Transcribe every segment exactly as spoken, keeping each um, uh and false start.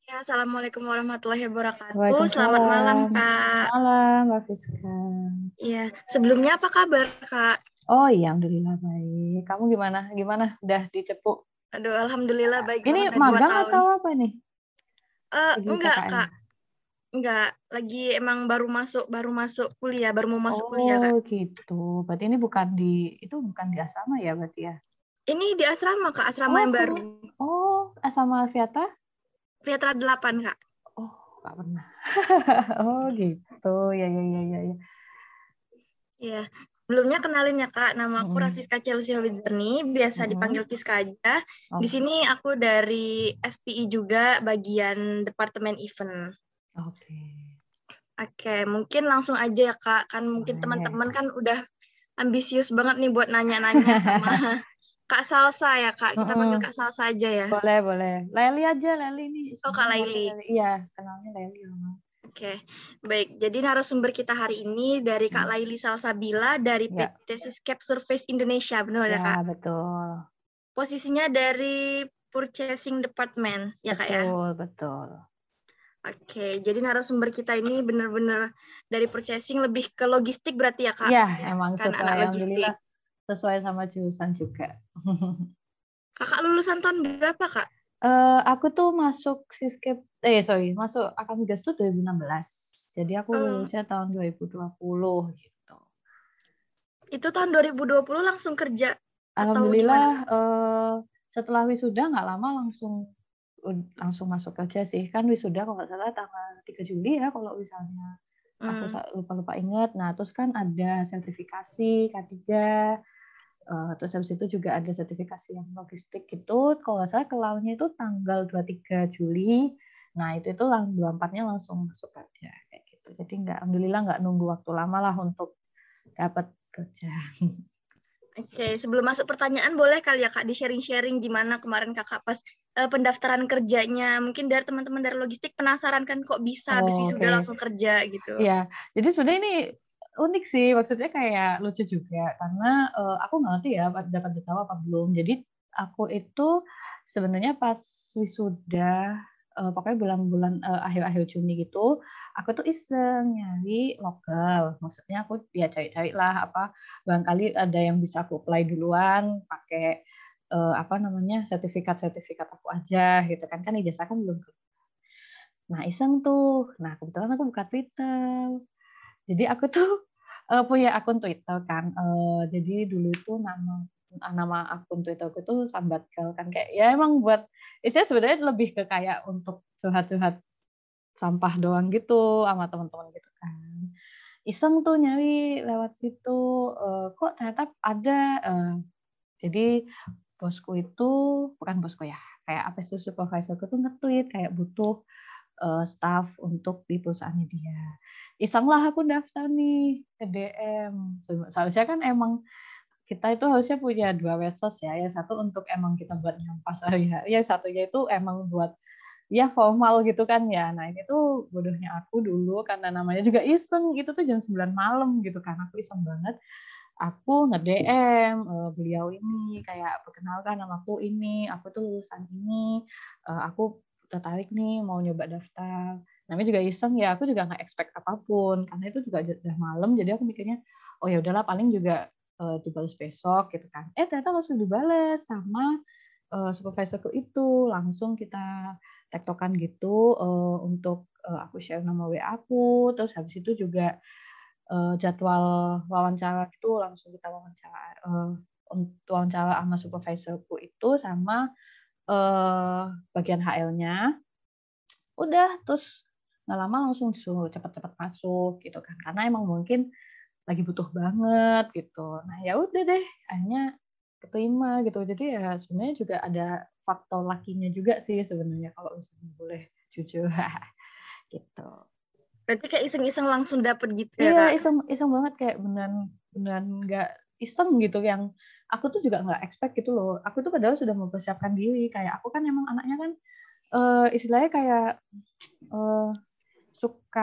Ya, Assalamualaikum warahmatullahi wabarakatuh. Selamat malam, Waalaikumsalam. Kak. Malam, Mbak Fiska. Iya, sebelumnya apa kabar, Kak? Oh iya, alhamdulillah baik. Kamu gimana? Gimana? Udah dicepuk? Aduh, alhamdulillah baik Ini banget dah dua magang tahun. atau apa nih? Eh, Lagi enggak, K K N? Kak. Enggak, lagi emang baru masuk, baru masuk kuliah, baru mau masuk kuliah, Oh Kak. gitu. Berarti ini bukan di itu bukan di asrama ya berarti ya? Ini di asrama, Kak, asrama Oh yang baru. seru. Oh asrama Aviata? Vetra delapan, Kak. Oh nggak pernah. Oh gitu. Ya ya ya ya. ya. Iya. Sebelumnya kenalin ya, Kak. Nama aku Mm-mm. Rafiska Chelsea Widarni, biasa dipanggil Mm-mm. Fiska aja. Di Oh, sini aku dari S P I juga, bagian Departemen Event. oke. Oke, mungkin langsung aja ya Kak. Kan mungkin Boleh. teman-teman kan udah ambisius banget nih buat nanya-nanya sama Kak Salsa ya Kak. Kita panggil Mm-mm. Kak Salsa aja ya. Boleh, boleh. Leli aja, Leli ini Oh Kak sebenarnya namanya Laili. Leli. Iya, kenalnya Leli. Oke, baik. Jadi narasumber kita hari ini dari Kak Hmm. Laili Salsabila dari Ya, P T Siscap Surface Indonesia, benar ya ya Kak? betul, Posisinya dari Purchasing Department ya Kak ya? betul, betul. Oke, jadi narasumber kita ini benar-benar dari purchasing lebih ke logistik berarti ya Kak? Ya, emang Kan sesuai, anak alhamdulillah logistik. sesuai sama jurusan juga. Kakak lulusan tahun berapa Kak? Eh, aku tuh masuk Siskep, eh sorry, masuk Akamigas tuh dua ribu enam belas. Jadi aku Oh, lulusnya tahun dua ribu dua puluh gitu. itu tahun dua ribu dua puluh langsung kerja atau Alhamdulillah gimana? eh, setelah wisuda nggak lama langsung langsung masuk kerja sih. Kan wisuda kalau nggak salah tanggal tiga Juli ya kalau misalnya aku Hmm. lupa-lupa ingat. Nah, terus kan ada sertifikasi K tiga, uh, terus habis itu juga ada sertifikasi yang logistik gitu. Kalau nggak salah kelaunya itu tanggal dua puluh tiga Juli. Nah, itu itu lang dua puluh empatnya langsung masuk kerja kayak gitu. Jadi nggak, alhamdulillah nggak nunggu waktu lama lah untuk dapat kerja. Oke, sebelum masuk pertanyaan boleh kali ya Kak di sharing-sharing gimana kemarin Kakak pas uh, pendaftaran kerjanya. Mungkin dari teman-teman dari logistik penasaran kan kok bisa habis Oh, oke. wisuda langsung kerja gitu. Ya, jadi sebenarnya ini unik sih, maksudnya kayak lucu juga karena uh, aku nggak ngerti ya dapat tahu apa belum. Jadi aku itu sebenarnya pas wisuda, uh, pokoknya bulan-bulan uh, akhir-akhir Juni gitu, aku tuh iseng nyari lokal. Maksudnya aku ya cari-cari lah apa, barangkali ada yang bisa aku apply duluan pakai uh, apa namanya sertifikat-sertifikat aku aja gitu kan, kan ijazah kan belum. Nah iseng tuh, nah kebetulan aku buka Twitter. Jadi aku tuh uh, punya akun Twitter kan. Uh, jadi dulu itu nama nama akun Twitterku tuh Sambat Girl kan kayak ya emang buat isinya sebenarnya lebih ke kayak untuk curhat-curhat sampah doang gitu sama teman-teman gitu kan. Iseng tuh nyari lewat situ, uh, kok ternyata ada. Uh, jadi bosku itu bukan bosku ya, kayak apa sih supervisorku tuh nge-tweet kayak butuh uh, staff untuk di perusahaannya dia. Iseng lah aku daftar nih ke D M. Seharusnya kan emang kita itu harusnya punya dua medsos ya. Yang satu untuk emang kita buat nyampas sehari-hari, yang satunya itu emang buat ya formal gitu kan ya. Nah ini tuh bodohnya aku dulu karena namanya juga iseng. Itu tuh jam sembilan malam gitu kan. Aku iseng banget. Aku nge-D M uh, beliau ini kayak perkenalkan nama aku ini, aku tuh lulusan ini, uh, aku tertarik nih mau nyoba daftar. Namanya juga iseng ya, aku juga nggak expect apapun karena itu juga udah malam, jadi aku mikirnya oh ya udahlah paling juga uh, dibalas besok gitu kan. Eh ternyata langsung dibalas sama uh, supervisorku itu, langsung kita tektokan gitu uh, untuk uh, aku share nama W A aku, terus habis itu juga uh, jadwal wawancara itu langsung kita wawancara uh, untuk wawancara sama supervisorku itu sama uh, bagian H R-nya. Udah terus nggak lama langsung suruh cepat-cepat masuk gitu kan karena emang mungkin lagi butuh banget gitu. Nah ya udah deh akhirnya keterima gitu. Jadi ya sebenarnya juga ada faktor lakinya juga sih sebenarnya kalau misalnya boleh jujur gitu. Berarti kayak iseng-iseng langsung dapet gitu ya Iya, Kak? iseng iseng banget kayak beneran beneran nggak iseng gitu yang aku tuh juga nggak expect gitu loh. Aku tuh padahal sudah mempersiapkan diri kayak aku kan emang anaknya kan uh, istilahnya kayak uh, suka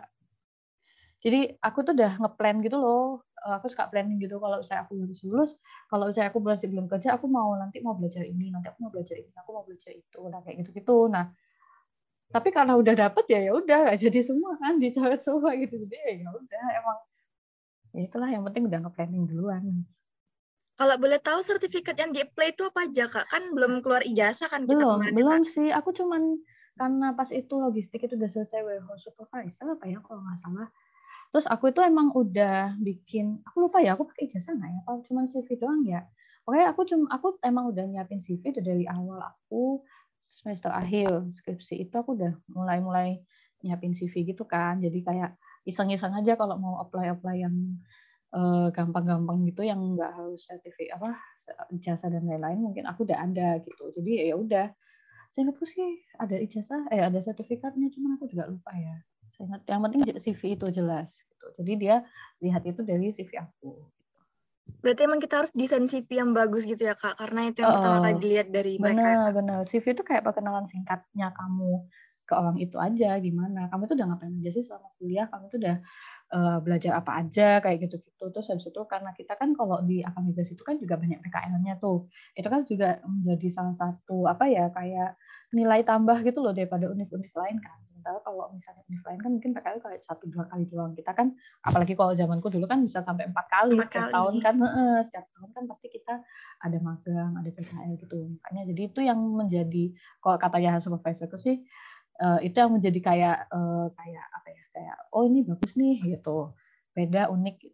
jadi aku tuh udah ngeplan gitu loh. Uh, aku suka planning gitu kalau saya aku lulus lulus, kalau saya aku masih belum kerja, aku mau nanti mau belajar ini, nanti aku mau belajar ini, aku mau belajar itu, nah kayak gitu gitu. Nah Tapi karena udah dapet ya ya udah nggak jadi semua kan, dicoret semua gitu. Jadi ya udah emang ya itulah yang penting udah nge-planning duluan. Kalau boleh tahu sertifikat yang di-apply itu apa aja, Kak? Kan belum keluar ijazah kan kita Belum, kemarin, belum Kak. sih. Aku cuman karena pas itu logistik itu udah selesai warehouse supervisor apa ya kalau nggak salah. Terus aku itu emang udah bikin, aku lupa ya aku pakai ijazah nggak ya? Apa cuman C V doang ya? Oke, aku cuma aku emang udah nyiapin C V dari awal aku semester akhir skripsi itu aku udah mulai-mulai nyiapin C V gitu kan. Jadi kayak iseng-iseng aja kalau mau apply-apply yang uh, gampang-gampang gitu yang nggak harus sertifikat apa ijazah dan lain-lain mungkin aku udah ada gitu. Jadi ya udah. Saya ingatku sih ada ijazah, eh ada sertifikatnya, cuman aku juga lupa ya. Saya ingat yang penting C V itu jelas. Gitu. Jadi dia lihat itu dari C V aku. Berarti emang kita harus desain C V yang bagus gitu ya, Kak? Karena itu yang pertama kali Oh, dilihat dari mereka. benar-benar. C V itu kayak perkenalan singkatnya kamu ke orang itu aja gimana. Kamu tuh udah ngapain aja sih selama kuliah? Kamu tuh udah uh, belajar apa aja kayak gitu-gitu. Terus habis itu karena kita kan kalau di akademik itu kan juga banyak P K L-nya tuh. Itu kan juga menjadi salah satu apa ya kayak nilai tambah gitu loh daripada univ-univ lain kan. Sementara kalau misalnya univ lain kan mungkin P K L kayak satu dua kali doang. Kita kan apalagi kalau zamanku dulu kan bisa sampai empat kali Empat setiap kali. tahun kan. Heeh, setiap tahun kan pasti kita ada magang, ada P K L gitu. Makanya jadi itu yang menjadi kalau katanya supervisorku sih uh, itu yang menjadi kayak uh, kayak apa ya kayak oh ini bagus nih gitu. Beda unik gitu.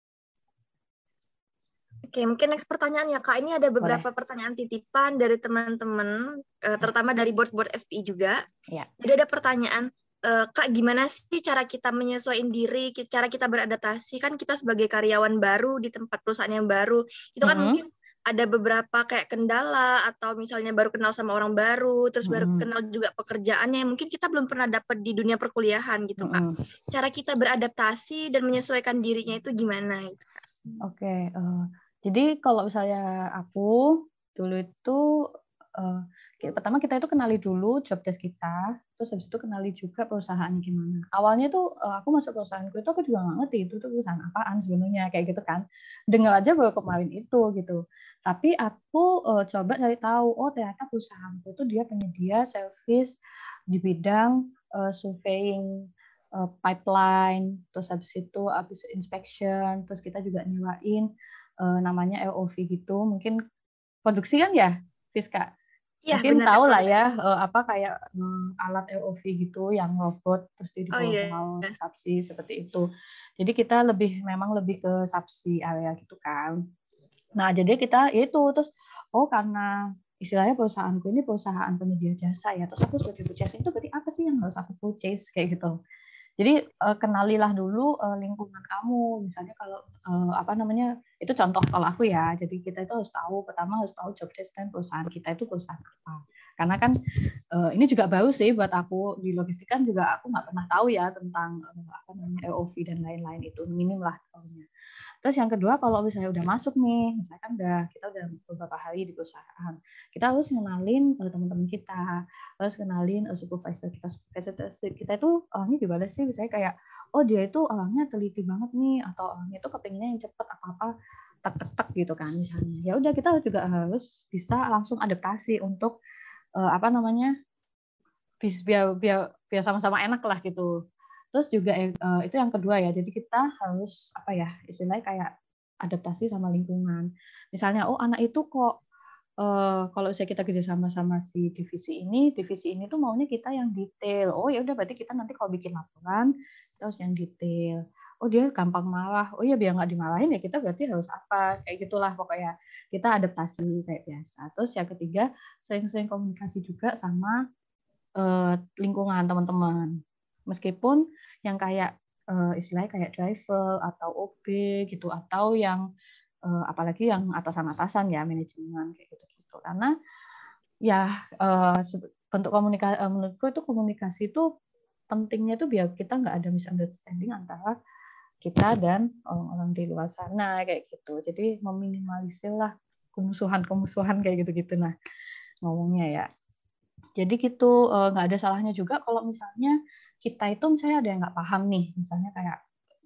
Oke, mungkin next pertanyaan ya, Kak. Ini ada beberapa Boleh. pertanyaan titipan dari teman-teman, terutama dari board-board S P I juga. Ya. Jadi ada pertanyaan, Kak, gimana sih cara kita menyesuaikan diri, cara kita beradaptasi? Kan kita sebagai karyawan baru di tempat perusahaan yang baru, itu kan mm-hmm. mungkin ada beberapa kayak kendala, atau misalnya baru kenal sama orang baru, terus mm-hmm. baru kenal juga pekerjaannya, yang mungkin kita belum pernah dapat di dunia perkuliahan gitu, mm-hmm. Kak. Cara kita beradaptasi dan menyesuaikan dirinya itu gimana? Gitu, Kak? Oke, okay, uh, jadi kalau misalnya aku dulu itu uh, pertama kita itu kenali dulu job desk kita, terus habis itu kenali juga perusahaannya gimana. Awalnya tuh uh, aku masuk perusahaanku itu aku juga nggak ngerti itu tuh perusahaan apaan sebenarnya kayak gitu kan. Dengar aja baru kemarin itu gitu. Tapi aku uh, coba cari tahu, oh ternyata perusahaanku itu dia penyedia service di bidang uh, surveying Uh, pipeline, terus habis itu habis inspection, terus kita juga nyewain uh, namanya L O V gitu, mungkin produksi kan ya, Fiska? Ya, mungkin tahu lah ya uh, apa kayak um, alat L O V gitu yang robot terus di bawah oh, iya. subsea seperti itu. Jadi kita lebih memang lebih ke subsea area gitu kan. Nah jadi kita itu terus oh karena istilahnya perusahaanku ini perusahaan penyedia jasa ya, terus aku sebagai purchase itu berarti apa sih yang harus aku purchase kayak gitu. Jadi uh, kenalilah dulu uh, lingkungan kamu. Misalnya kalau uh, apa namanya itu contoh kalau aku ya. Jadi kita itu harus tahu pertama harus tahu job desk dan perusahaan kita itu perusahaan apa. Karena kan uh, ini juga baru sih buat aku di logistik kan juga aku nggak pernah tahu ya tentang uh, apa namanya L O V dan lain-lain itu minim lah tahunya. Terus yang kedua kalau misalnya udah masuk nih, misalkan udah kita udah beberapa hari di perusahaan, kita harus kenalin uh, teman-teman kita, harus kenalin uh, supervisor kita, supervisor kita itu orangnya uh, gimana sih, misalnya kayak oh dia itu orangnya teliti banget nih, atau orangnya itu kepinginnya yang cepet apa-apa tek tek tek gitu kan misalnya. Ya udah kita juga harus bisa langsung adaptasi untuk uh, apa namanya biar biar biar sama-sama enak lah gitu. Terus juga uh, itu yang kedua ya, jadi kita harus apa ya istilahnya kayak adaptasi sama lingkungan. Misalnya oh anak itu kok uh, kalau saya kita kerja sama sama si divisi ini, divisi ini tuh maunya kita yang detail. Oh ya udah berarti kita nanti kalau bikin laporan kita harus yang detail. Oh dia gampang marah. Oh ya biar nggak dimarahin ya kita berarti harus apa kayak gitulah pokoknya kita adaptasi kayak biasa. Terus yang ketiga sering-sering komunikasi juga sama uh, lingkungan teman-teman. Meskipun yang kayak uh, istilahnya kayak driver atau O B gitu atau yang uh, apalagi yang atasan-atasan ya manajemen kayak gitu-gitu karena ya uh, bentuk komunikasi uh, menurutku itu komunikasi itu pentingnya itu biar kita nggak ada misunderstanding antara kita dan orang-orang di luar sana kayak gitu jadi meminimalisir lah kemusuhan-kemusuhan kayak gitu-gitu nah ngomongnya ya jadi gitu nggak ada salahnya juga kalau misalnya kita itu misalnya ada yang nggak paham nih, misalnya kayak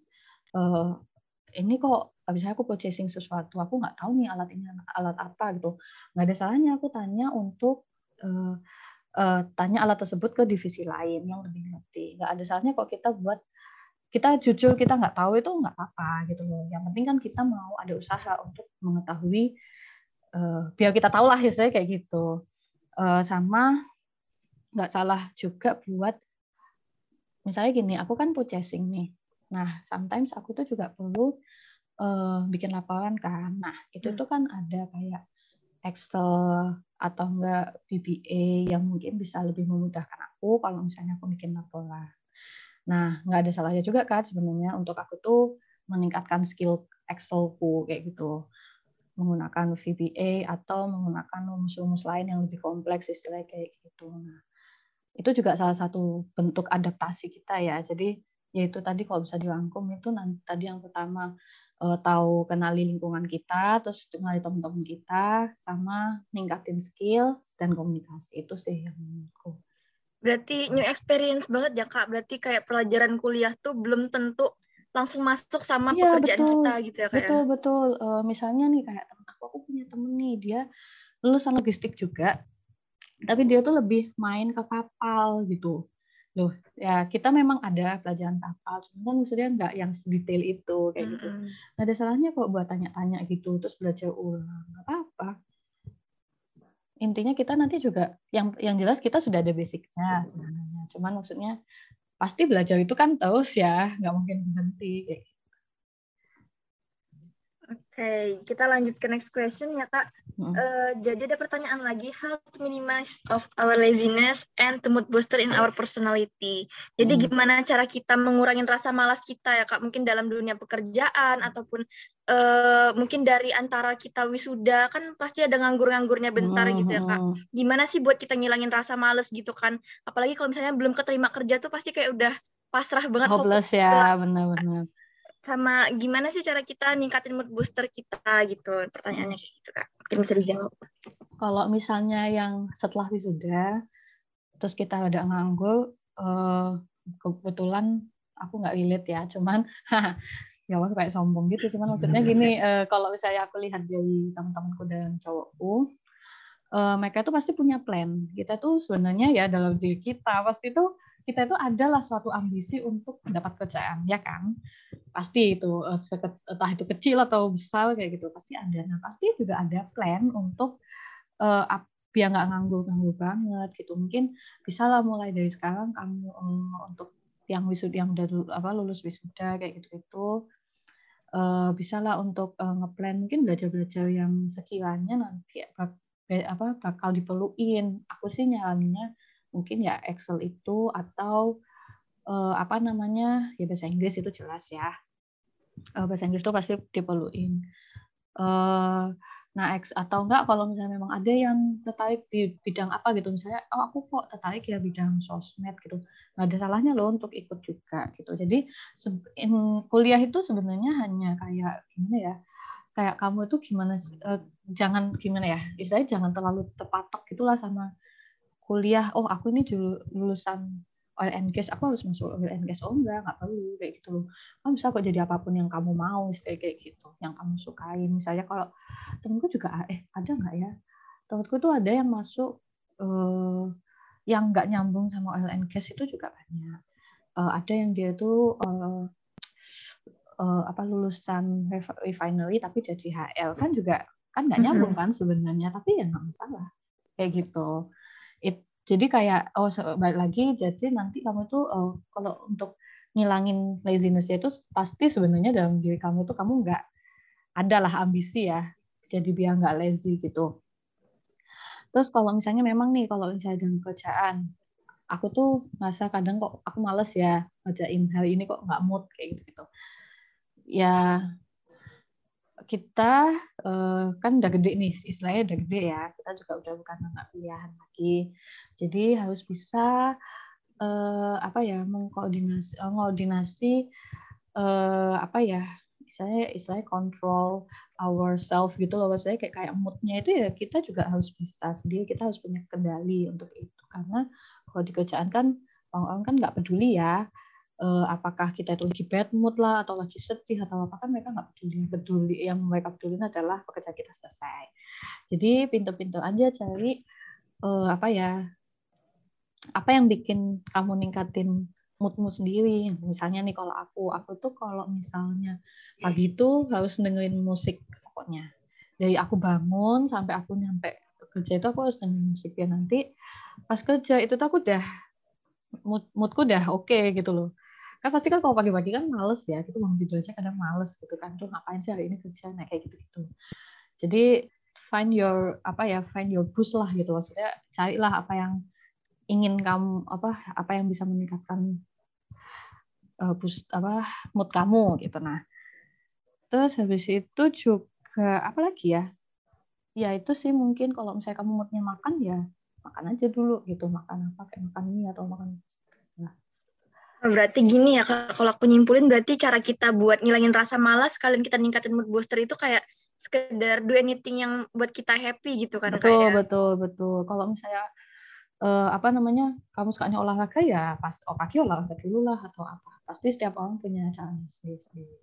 uh, ini kok misalnya aku purchasing sesuatu, aku nggak tahu nih alat ini alat apa gitu, nggak ada salahnya aku tanya untuk uh, uh, tanya alat tersebut ke divisi lain yang lebih ngerti. Nggak ada salahnya kok kita buat kita jujur kita nggak tahu itu nggak apa-apa gitu loh. Yang penting kan kita mau ada usaha untuk mengetahui uh, biar kita tahu lah ya saya kayak gitu. Uh, sama nggak salah juga buat misalnya gini, aku kan purchasing nih. Nah, sometimes aku tuh juga perlu uh, bikin laporan kan. Nah, itu Hmm. tuh kan ada kayak Excel atau enggak V B A yang mungkin bisa lebih memudahkan aku kalau misalnya aku bikin laporan. Nah, nggak ada salahnya juga kan sebenarnya untuk aku tuh meningkatkan skill Excelku kayak gitu. Menggunakan V B A atau menggunakan rumus-rumus lain yang lebih kompleks istilahnya kayak gitu. Nah, itu juga salah satu bentuk adaptasi kita ya. Jadi yaitu tadi kalau bisa dirangkum itu nanti tadi yang pertama uh, tahu kenali lingkungan kita, terus kenali teman-teman kita, sama ningkatin skill dan komunikasi itu sih yang menurutku. Berarti new experience banget ya Kak. Berarti kayak pelajaran kuliah tuh belum tentu langsung masuk sama Iya pekerjaan betul, kita gitu ya Kak ya. betul betul. Uh, misalnya nih kayak temen aku, aku punya temen nih dia lulusan logistik juga, tapi dia tuh lebih main ke kapal gitu. Loh, ya kita memang ada pelajaran kapal, cuma kan maksudnya nggak yang sedetail itu kayak gitu. Mm-mm. Nggak ada salahnya kok buat tanya-tanya gitu, terus belajar ulang, nggak apa-apa. Intinya kita nanti juga yang yang jelas kita sudah ada basicnya sebenarnya. Cuman maksudnya pasti belajar itu kan terus ya, nggak mungkin berhenti. Kayak gitu. Oke, okay, kita lanjut ke next question ya Kak. Hmm. Uh, jadi ada pertanyaan lagi, how to minimize of our laziness and to mood booster in our personality. Jadi hmm. gimana cara kita mengurangi rasa malas kita ya Kak? Mungkin dalam dunia pekerjaan ataupun uh, mungkin dari antara kita wisuda kan pasti ada nganggur-nganggurnya bentar hmm. gitu ya Kak. Gimana sih buat kita ngilangin rasa malas gitu kan? Apalagi kalau misalnya belum keterima kerja tuh pasti kayak udah pasrah banget. Hopeless ya, benar-benar. Sama gimana sih cara kita ningkatin mood booster kita gitu, pertanyaannya kayak gitu Kak, mungkin bisa dijawab. Kalau misalnya yang setelah wisuda terus kita ada nganggur, uh, kebetulan aku nggak relate ya, cuman ya aku kayak sombong gitu, cuman maksudnya gini, uh, kalau misalnya aku lihat dari teman-temanku dan cowokku, uh, mereka itu pasti punya plan. Kita tuh sebenarnya ya dalam diri kita pasti tuh kita itu adalah suatu ambisi untuk mendapat pekerjaan, ya kan? Pasti itu, entah itu kecil atau besar kayak gitu, pasti ada. Nah, pasti juga ada plan untuk uh, biar nggak nganggur-nganggur banget gitu. Mungkin bisa lah mulai dari sekarang kamu um, untuk yang wisuda yang udah apa lulus wisuda kayak gitu-gitu. Uh, bisa lah untuk uh, ngeplan mungkin belajar-belajar yang sekiranya nanti bak, apa bakal diperluin. Aku sih nyaraninnya mungkin ya Excel itu atau uh, apa namanya ya bahasa Inggris itu jelas ya. Uh, bahasa Inggris itu pasti diperluin. Uh, nah, X atau enggak kalau misalnya memang ada yang tertarik di bidang apa gitu, misalnya, oh aku kok tertarik ya bidang sosmed gitu, nggak ada salahnya loh untuk ikut juga gitu. Jadi kuliah itu sebenarnya hanya kayak gimana ya, kayak kamu itu gimana, uh, jangan gimana ya, istilahnya jangan terlalu terpatok gitulah sama kuliah. Oh aku ini dulu lulusan oil and gas, aku harus masuk oil and gas. Oh enggak, nggak perlu kayak gitu loh. Kamu bisa kok jadi apapun yang kamu mau, kayak gitu, yang kamu sukain. Misalnya kalau temenku juga, eh ada nggak ya? Temenku tuh ada yang masuk eh, yang nggak nyambung sama oil and gas itu juga banyak. Eh, ada yang dia tuh eh, eh, apa lulusan refinery tapi jadi H L kan juga kan nggak nyambung kan sebenarnya, tapi ya nggak masalah kayak gitu. It, jadi kayak oh balik lagi, jadi nanti kamu tuh oh, kalau untuk ngilangin laziness-nya itu pasti sebenarnya dalam diri kamu tuh kamu nggak ada lah ambisi ya, jadi biar nggak lazy gitu. Terus kalau misalnya memang nih kalau misalnya dalam kerjaan aku tuh ngerasa kadang kok aku males ya ngerjain hari ini, kok nggak mood kayak gitu gitu ya. Kita uh, kan udah gede nih, istilahnya udah gede ya, kita juga udah bukan anak kuliahan lagi, jadi harus bisa uh, apa ya mengkoordinasi mengkoordinasi uh, apa ya istilahnya istilahnya control ourselves gitu loh. Maksudnya kayak kayak moodnya itu ya kita juga harus bisa sendiri, kita harus punya kendali untuk itu, karena kalau di kerjaan kan orang-orang kan nggak peduli ya Uh, apakah kita itu lagi bad mood lah atau lagi sedih atau apa, kan mereka nggak peduli. peduli yang mereka peduli adalah pekerjaan kita selesai. Jadi pintu-pintu aja cari uh, apa ya apa yang bikin kamu ningkatin moodmu sendiri. Misalnya nih kalau aku, aku tuh kalau misalnya pagi itu harus dengerin musik pokoknya. Dari aku bangun sampai aku nyampe kerja itu aku harus dengerin musik ya, nanti pas kerja itu tuh aku udah mood moodku udah oke okay, gitu loh. Kan pasti kan kalau pagi-pagi kan males ya, gitu bangun tidur aja kadang males gitu kan, tuh ngapain sih hari ini kerja, nah kayak gitu-gitu. Jadi find your apa ya, find your boost lah gitu, maksudnya carilah apa yang ingin kamu apa apa yang bisa meningkatkan uh, boost apa mood kamu gitu. Nah, terus habis itu juga apa lagi ya? Ya itu sih mungkin kalau misalnya kamu moodnya makan ya makan aja dulu gitu, makan apa kayak makan mie atau makan. Nah. Berarti gini ya Kak, kalau aku nyimpulin berarti cara kita buat ngilangin rasa malas, kalian kita ningkatin mood booster itu kayak sekedar do anything yang buat kita happy gitu kan Kak Betul, ya. betul, betul. Kalau misalnya uh, apa namanya, kamu sukanya olahraga ya pas oh pagi olahraga dulu lah atau apa. Pasti setiap orang punya caranya sendiri-sendiri.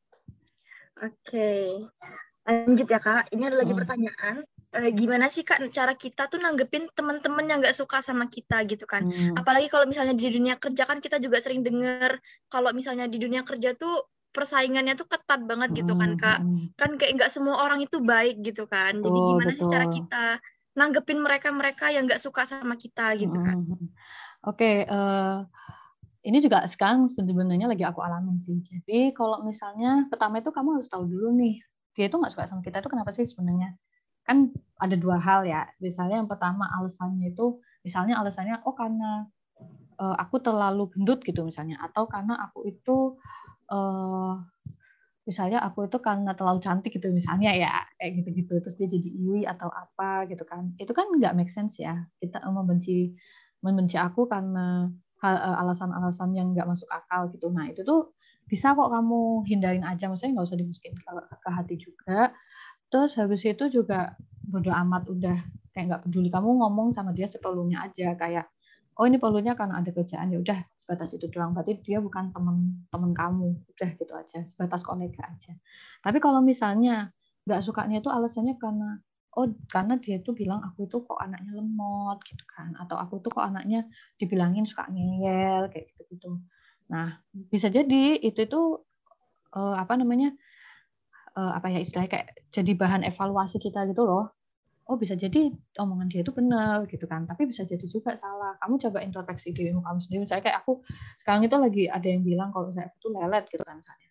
Oke, lanjut ya Kak. Ini ada lagi Hmm. pertanyaan. E, gimana sih Kak cara kita tuh nanggepin teman-teman yang nggak suka sama kita gitu kan? Hmm. Apalagi kalau misalnya di dunia kerja kan kita juga sering dengar kalau misalnya di dunia kerja tuh persaingannya tuh ketat banget gitu kan Kak. Hmm. Kan kayak nggak semua orang itu baik gitu kan. Betul, Jadi gimana sih betul. cara kita nanggepin mereka-mereka yang nggak suka sama kita gitu kan? Hmm. Oke, okay, uh, ini juga sekarang sebenarnya lagi aku alamin sih. Jadi kalau misalnya pertama itu kamu harus tahu dulu nih, dia itu nggak suka sama kita itu kenapa sih sebenarnya? Kan ada dua hal ya. Misalnya yang pertama alasannya itu, misalnya alasannya oh karena uh, aku terlalu gendut gitu misalnya, atau karena aku itu uh, misalnya aku itu karena terlalu cantik gitu misalnya ya, kayak gitu-gitu, terus dia jadi iri atau apa gitu kan. Itu kan nggak make sense ya, kita membenci membenci aku karena alasan-alasan yang nggak masuk akal gitu. Nah itu tuh bisa kok kamu hindarin aja, maksudnya nggak usah dimasukin ke, ke hati juga. Terus habis itu juga bodo amat, udah kayak nggak peduli, kamu ngomong sama dia seperlunya aja, kayak oh ini perlunya karena ada kerjaan, ya udah sebatas itu doang, berarti dia bukan teman-teman kamu, udah gitu aja, sebatas kolega aja. Tapi kalau misalnya nggak sukanya itu alasannya karena oh karena dia tuh bilang aku itu kok anaknya lemot gitu kan, atau aku tuh kok anaknya dibilangin suka ngeyel kayak gitu gitu. Nah bisa jadi itu itu uh, apa namanya uh, apa ya istilahnya kayak jadi bahan evaluasi kita gitu loh. Oh bisa jadi omongan dia itu benar gitu kan, tapi bisa jadi juga salah. Kamu coba introspeksi dirimu kamu sendiri. Misalnya kayak aku sekarang itu lagi ada yang bilang kalau saya itu lelet gitu kan misalnya.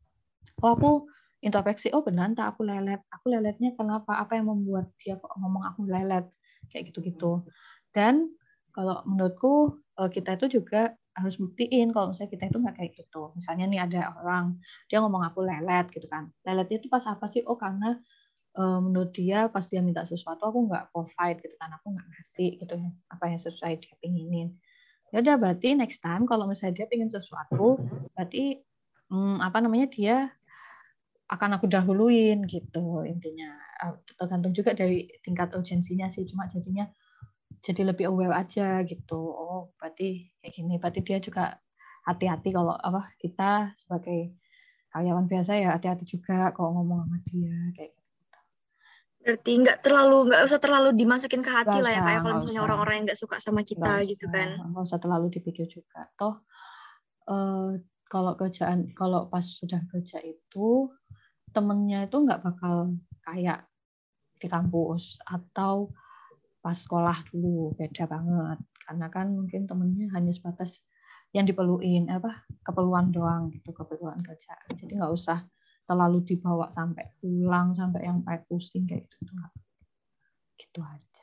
Oh aku introspeksi, oh benar tak aku lelet. Aku leletnya kenapa? Apa yang membuat dia kok ngomong aku lelet? Kayak gitu-gitu. Dan kalau menurutku kita itu juga harus buktiin kalau misalnya kita itu nggak kayak gitu. Misalnya nih ada orang dia ngomong aku lelet gitu kan. Leletnya itu pas apa sih? Oh karena menurut dia pas dia minta sesuatu aku nggak provide gitu kan, aku nggak ngasih gitu apa yang sesuai dia pinginin. Ya udah berarti next time kalau misalnya dia pingin sesuatu berarti hmm, apa namanya dia akan aku dahuluin gitu intinya. Tergantung juga dari tingkat urgensinya sih, cuma jadinya jadi lebih aware aja gitu. Oh berarti kayak gini, berarti dia juga hati-hati kalau apa kita sebagai karyawan biasa ya hati-hati juga kalau ngomong sama dia kayak gitu. Berarti nggak terlalu nggak usah terlalu dimasukin ke hati Gak lah ya usah, kayak kalau gak misalnya usah. orang-orang yang nggak suka sama kita Gak gitu usah, kan. nggak usah terlalu dipikir juga. Toh eh, kalau kerjaan, kalau pas sudah kerja itu temennya itu nggak bakal kayak di kampus atau pas sekolah dulu, beda banget. Karena kan mungkin temennya hanya sebatas yang diperluin apa keperluan doang gitu, keperluan kerjaan. Jadi nggak usah terlalu dibawa sampai pulang sampai yang kayak pusing kayak gitu, gitu aja.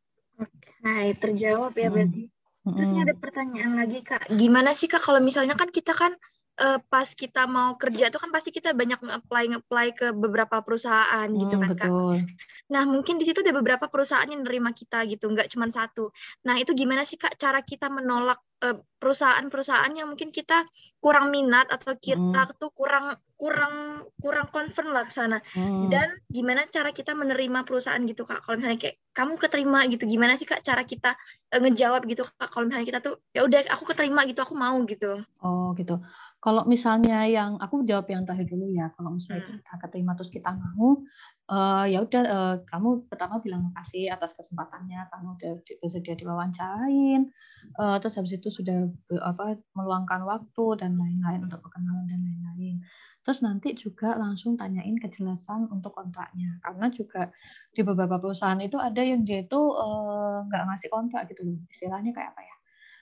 Oke, terjawab ya berarti. Mm-hmm. Terus ini ada pertanyaan lagi Kak, gimana sih Kak kalau misalnya kan kita kan uh, pas kita mau kerja itu kan pasti kita banyak nge-apply nge-apply ke beberapa perusahaan mm, gitu kan Kak. Betul. Nah mungkin di situ ada beberapa perusahaan yang menerima kita gitu, nggak cuma satu. Nah itu gimana sih Kak cara kita menolak uh, perusahaan-perusahaan yang mungkin kita kurang minat atau kita mm. tuh kurang kurang kurang confirm lah ke sana. Mm. Dan gimana cara kita menerima perusahaan gitu Kak? Kalau misalnya kayak kamu keterima gitu, gimana sih Kak cara kita uh, ngejawab gitu Kak? Kalau misalnya kita tuh ya udah aku keterima gitu, aku mau gitu. Oh gitu. Kalau misalnya yang aku jawab yang terakhir dulu ya, kalau misalnya Hmm. kita keterima terus kita mau, uh, ya udah uh, kamu pertama bilang makasih atas kesempatannya, kamu udah bersedia diwawancarain, uh, terus habis itu sudah apa meluangkan waktu dan lain-lain untuk perkenalan dan lain-lain. Terus nanti juga langsung tanyain kejelasan untuk kontraknya, karena juga di beberapa perusahaan itu ada yang dia itu uh, nggak ngasih kontrak gitu loh, istilahnya kayak apa ya?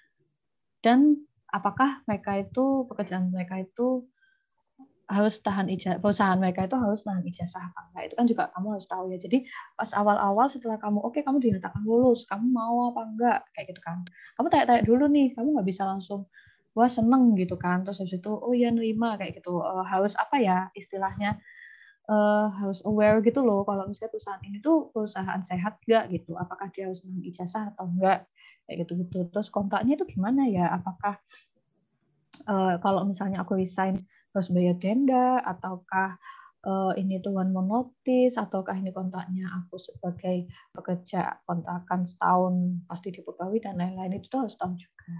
Dan apakah mereka itu pekerjaan mereka itu harus tahan ijazah, perusahaan mereka itu harus tahan ijazah apa enggak, itu kan juga kamu harus tahu ya. Jadi pas awal-awal setelah kamu oke okay, kamu dinyatakan lulus, kamu mau apa enggak kayak gitu kan, kamu tanya-tanya dulu nih, kamu nggak bisa langsung wah seneng gitu kan, terus habis itu oh ya nerima kayak gitu. Uh, harus apa ya istilahnya, uh, harus aware gitu loh kalau misalnya perusahaan ini tuh perusahaan sehat enggak gitu, apakah dia harus tahan ijazah atau enggak kayak gitu gitu. Terus kontraknya itu gimana ya, apakah uh, kalau misalnya aku resign harus bayar denda, ataukah uh, ini tuh one more notice, ataukah ini kontraknya aku sebagai pekerja kontrakan setahun pasti dipegawai dan lain-lain, itu tuh harus tahu juga.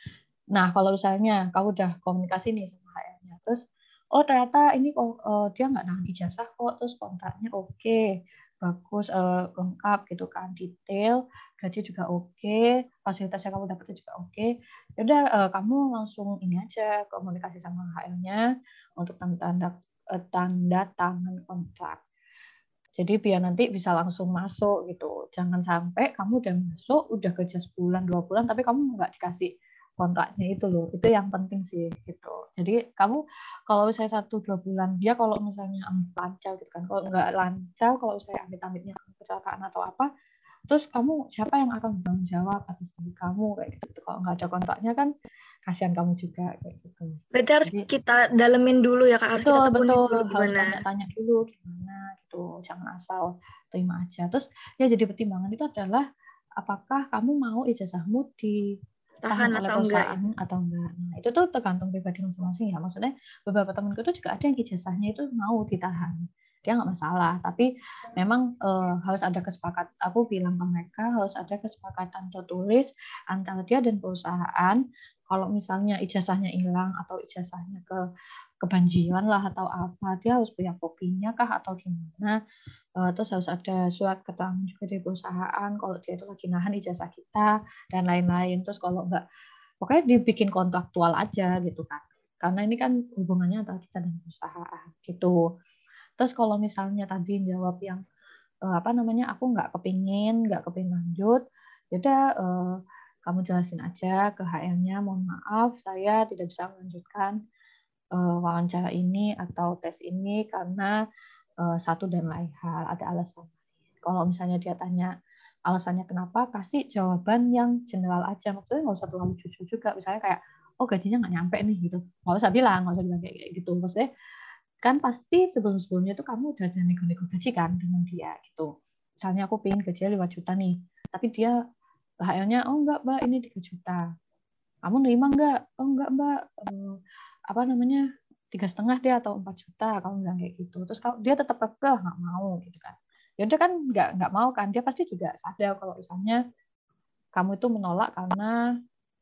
Nah kalau misalnya kamu udah komunikasi nih sama H R-nya, terus oh ternyata ini uh, dia nggak nahan ijazah kok, terus kontraknya oke, okay, bagus, uh, lengkap gitu kan, detail, gaji juga oke, okay, fasilitas yang kamu dapatnya juga oke, okay. Yaudah uh, kamu langsung ini aja komunikasi sama H R-nya untuk tanda uh, tanda tangan kontrak. Jadi biar nanti bisa langsung masuk gitu. Jangan sampai kamu udah masuk, udah kerja sebulan dua bulan, tapi kamu nggak dikasih kontraknya itu loh. Itu yang penting sih gitu. Jadi kamu kalau misalnya satu dua bulan, dia kalau misalnya lancar gitu kan, kalau nggak lancar, kalau saya amit-amitnya kecelakaan atau apa, terus kamu siapa yang akan bertanggung jawab atas diri kamu kayak gitu. Kalau nggak ada kontraknya kan kasihan kamu juga kayak gitu. Berarti harus Jadi kita dalemin dulu ya Kak, harus betul kita tekuni betul dulu harus gimana. tanya-tanya dulu gimana gitu, jangan asal terima aja. Terus ya jadi pertimbangan itu adalah apakah kamu mau ijazahmu ditahan Tahan oleh atau enggak ya. perusahaan atau enggak. Nah itu tuh tergantung pribadi masing-masing ya. Maksudnya beberapa temanku itu juga ada yang ijazahnya itu mau ditahan, dia nggak masalah, tapi memang uh, harus ada kesepakatan. Aku bilang ke mereka harus ada kesepakatan tertulis antara dia dan perusahaan. Kalau misalnya ijazahnya hilang atau ijazahnya ke kebanjiran lah atau apa, dia harus punya kopinya kah atau gimana. Uh, terus harus ada surat keterangan juga dari perusahaan kalau dia itu lagi nahan ijazah kita dan lain-lain. Terus kalau enggak, pokoknya dibikin kontraktual aja gitu kan. Karena ini kan hubungannya antara kita dan perusahaan gitu. Terus kalau misalnya tadi jawab yang uh, apa namanya, aku nggak kepingin, nggak kepingin lanjut, yaudah uh, kamu jelasin aja ke H R-nya, mohon maaf saya tidak bisa melanjutkan uh, wawancara ini atau tes ini karena uh, satu dan lain hal, ada alasan. Kalau misalnya dia tanya alasannya kenapa, kasih jawaban yang general aja, maksudnya nggak usah terlalu jujur juga, misalnya kayak oh gajinya nggak nyampe nih gitu, nggak usah bilang, nggak usah bilang kayak gitu, maksudnya kan pasti sebelum-sebelumnya tuh kamu udah ada nego-nego gaji kan dengan dia gitu. Misalnya aku pengen gajinya lima juta nih, tapi dia H R-nya oh enggak mbak ini tiga juta. Kamu nerima enggak? Oh enggak mbak, eh, apa namanya tiga setengah deh atau empat juta. Kamu bilang kayak gitu. Terus kalau dia tetap kekeh nggak mau gitu kan. Ya udah kan nggak nggak mau kan. Dia pasti juga sadar kalau misalnya kamu itu menolak karena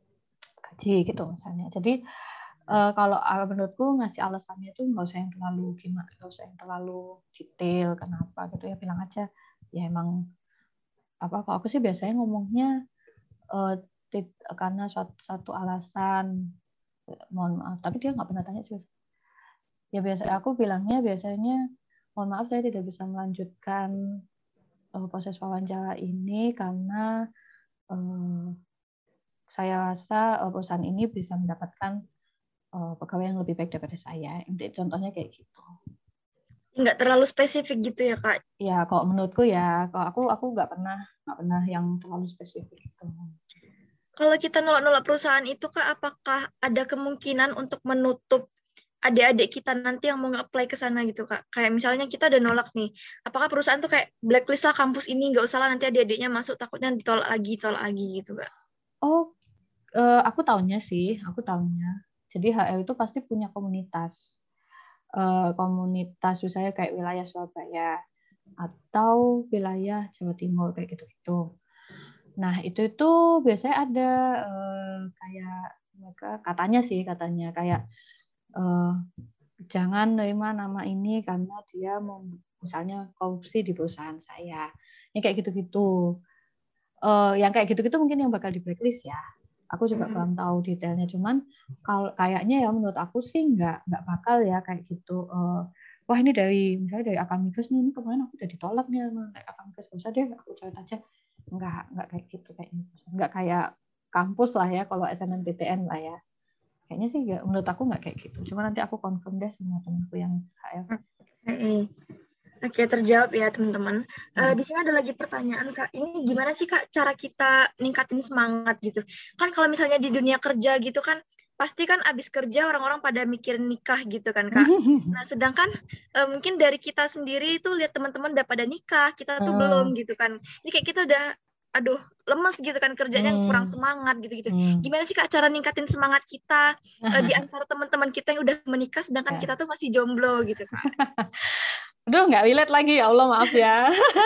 gaji gitu misalnya. Jadi Uh, kalau uh, menurutku ngasih alasannya itu nggak usah yang terlalu gimana, nggak usah yang terlalu detail kenapa gitu ya, bilang aja ya emang apa. Kalau aku sih biasanya ngomongnya uh, tit, karena suatu, satu alasan, mohon maaf, tapi dia nggak pernah tanya sih. Ya biasa aku bilangnya biasanya mohon maaf saya tidak bisa melanjutkan uh, proses wawancara ini karena uh, saya rasa uh, perusahaan ini bisa mendapatkan uh, pegawai yang lebih baik daripada saya. Contohnya kayak gitu. Nggak terlalu spesifik gitu ya Kak. Ya kalau menurutku ya, kalau aku aku nggak pernah nggak pernah yang terlalu spesifik gitu. Kalau kita nolak-nolak perusahaan itu Kak, apakah ada kemungkinan untuk menutup adik-adik kita nanti yang mau nge-apply ke sana gitu Kak? Kayak misalnya kita udah nolak nih, apakah perusahaan tuh kayak blacklist lah kampus ini, nggak usah lah nanti adik-adiknya masuk, takutnya ditolak lagi, tolak lagi gitu Kak. Oh, uh, aku tahunya sih, aku tahunya. Jadi H R itu pasti punya komunitas. Uh, komunitas misalnya kayak wilayah Surabaya atau wilayah Jawa Timur kayak gitu-gitu. Nah, itu itu biasanya ada uh, kayak mereka katanya sih katanya kayak uh, jangan nerima nama ini karena dia mau misalnya korupsi di perusahaan saya. Ini kayak gitu-gitu. Uh, yang kayak gitu-gitu mungkin yang bakal di blacklist ya. Aku juga belum tahu detailnya. Cuman kalau kayaknya ya menurut aku sih nggak nggak bakal ya kayak gitu. Uh, wah ini dari misalnya dari Akamigas nih, ini kemarin aku udah ditolak nih sama Akamigas, nggak usah deh aku coret aja. Nggak nggak kayak gitu kayaknya. Nggak kayak kampus lah ya kalau S N M P T N lah ya. Kayaknya sih gak, menurut aku nggak kayak gitu. Cuma nanti aku confirm deh sama temanku yang H L. Mm-hmm. Oke, terjawab ya teman-teman. Uh, di sini ada lagi pertanyaan Kak. Ini gimana sih Kak cara kita ningkatin semangat gitu? Kan kalau misalnya di dunia kerja gitu kan, pasti kan abis kerja orang-orang pada mikirin nikah gitu kan Kak. Nah sedangkan uh, mungkin dari kita sendiri itu lihat teman-teman udah pada nikah, kita tuh hmm. belum gitu kan. Ini kayak kita udah aduh lemes gitu kan kerjanya hmm. kurang semangat gitu-gitu. Hmm. Gimana sih Kak cara ningkatin semangat kita uh, di antara teman-teman kita yang udah menikah sedangkan ya. Kita tuh masih jomblo gitu Kak. Aduh nggak relate lagi ya Allah maaf ya.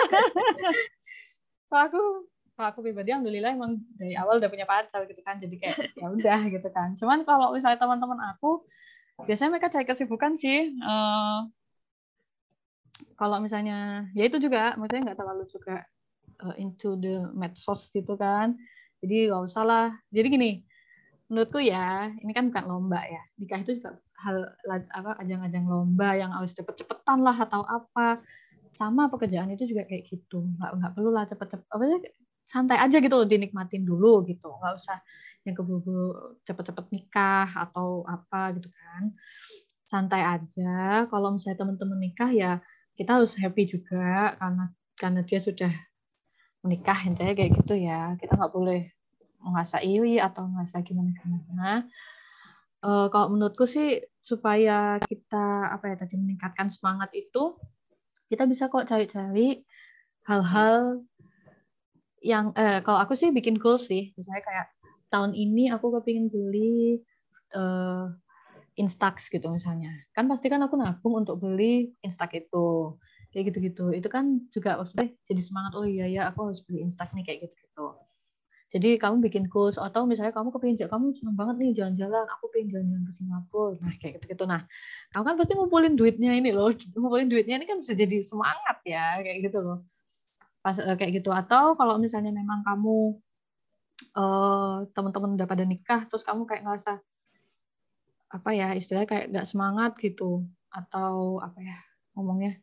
Kalau aku kalau aku pribadi alhamdulillah emang dari awal udah punya pacar gitu kan, jadi kayak ya udah gitu kan. Cuman kalau misalnya teman-teman aku biasanya mereka cari kesibukan sih. Uh, kalau misalnya ya itu juga maksudnya nggak terlalu juga uh, into the medsos gitu kan. Jadi nggak usah lah. Jadi gini, menurutku ya ini kan bukan lomba ya. Nikah itu juga hal apa ajang-ajang lomba yang harus cepet-cepetan lah atau apa. Sama pekerjaan itu juga kayak gitu. Nggak nggak perlu lah cepet-cepet. Apa sih santai aja gitu loh, dinikmatin dulu gitu. Nggak usah yang keburu cepet-cepet nikah atau apa gitu kan. Santai aja. Kalau misalnya teman-teman nikah ya kita harus happy juga karena karena dia sudah menikah intinya kayak gitu ya. Kita nggak boleh merasa iri atau merasa gimana-gimana. Uh, kalau menurutku sih supaya kita apa ya tadi meningkatkan semangat itu kita bisa kok cari-cari hal-hal yang eh, kalau aku sih bikin goals sih, misalnya kayak tahun ini aku kepingin beli uh, Instax gitu misalnya, kan pasti kan aku nabung untuk beli Instax itu kayak gitu-gitu, itu kan juga maksudnya jadi semangat, oh iya ya aku harus beli Instax nih kayak gitu-gitu. Jadi kamu bikin goals atau misalnya kamu kepingin, kamu senang banget nih jalan-jalan, aku pengen jalan-jalan ke Singapura, nah kayak gitu-gitu. Nah, kamu kan pasti ngumpulin duitnya ini loh, ngumpulin duitnya ini kan bisa jadi semangat ya kayak gitu loh. Pas kayak gitu. Atau kalau misalnya memang kamu uh, teman-teman udah pada nikah, terus kamu kayak ngerasa apa ya istilahnya kayak nggak semangat gitu, atau apa ya ngomongnya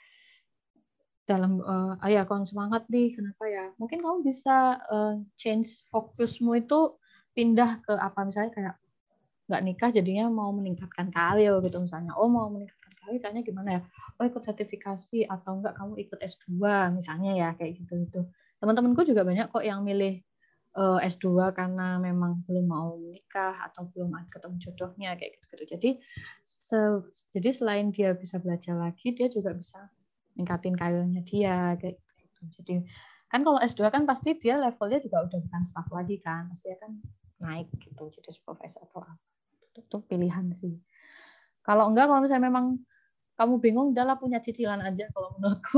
dalam uh, ayah kurang semangat nih kenapa ya, mungkin kamu bisa uh, change fokusmu itu pindah ke apa misalnya kayak nggak nikah jadinya mau meningkatkan karir gitu misalnya, oh mau meningkatkan karir caranya gimana ya, oh ikut sertifikasi atau enggak kamu ikut S dua misalnya ya kayak gitu gitu. Teman-temanku juga banyak kok yang milih uh, S dua karena memang belum mau menikah atau belum ada ketemu jodohnya kayak gitu-gitu. Jadi se- jadi selain dia bisa belajar lagi, dia juga bisa ningkatin karirnya dia kayak gitu. Jadi kan kalau S dua kan pasti dia levelnya juga udah bukan staff lagi kan, pasti kan naik gitu jadi supervisor atau apa. Itu, itu pilihan sih. Kalau enggak, kalau misalnya memang kamu bingung, udahlah punya cicilan aja kalau menurutku.